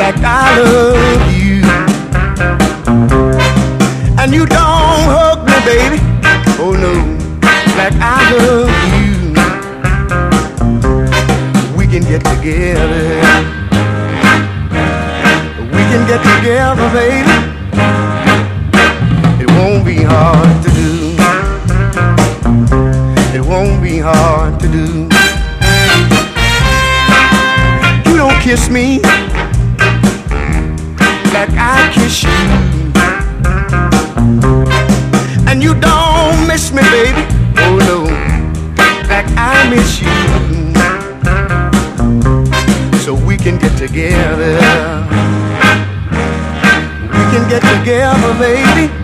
like I love you. And you don't hug me, baby, oh no, like I love you. We can get together, we can get together, baby. It won't be hard to do, it won't be hard to do. You don't kiss me like I kiss you, and you don't miss me, baby, oh no, like I miss you. So we can get together, we can get together, baby.